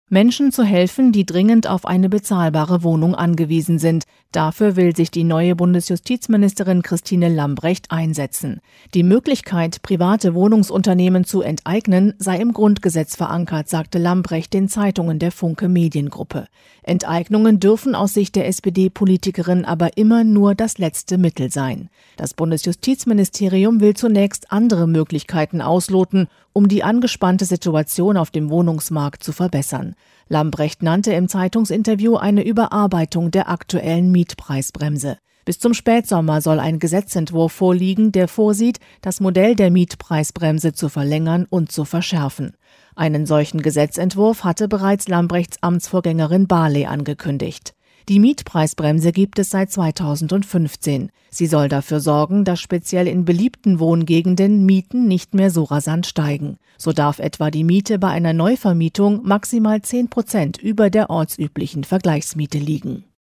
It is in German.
Menschen zu helfen, die dringend auf eine bezahlbare Wohnung angewiesen sind. Dafür will sich die neue Bundesjustizministerin Christine Lambrecht einsetzen. Die Möglichkeit, private Wohnungsunternehmen zu enteignen, sei im Grundgesetz verankert, sagte Lambrecht den Zeitungen der Funke Mediengruppe. Enteignungen dürfen aus Sicht der SPD-Politikerin aber immer nur das letzte Mittel sein. Das Bundesjustizministerium will zunächst andere Möglichkeiten ausloten, um die angespannte Situation auf dem Wohnungsmarkt zu verbessern. Lambrecht nannte im Zeitungsinterview eine Überarbeitung der aktuellen Mietpreisbremse. Bis zum Spätsommer soll ein Gesetzentwurf vorliegen, der vorsieht, das Modell der Mietpreisbremse zu verlängern und zu verschärfen. Einen solchen Gesetzentwurf hatte bereits Lambrechts Amtsvorgängerin Barley angekündigt. Die Mietpreisbremse gibt es seit 2015. Sie soll dafür sorgen, dass speziell in beliebten Wohngegenden Mieten nicht mehr so rasant steigen. So darf etwa die Miete bei einer Neuvermietung maximal 10% über der ortsüblichen Vergleichsmiete liegen.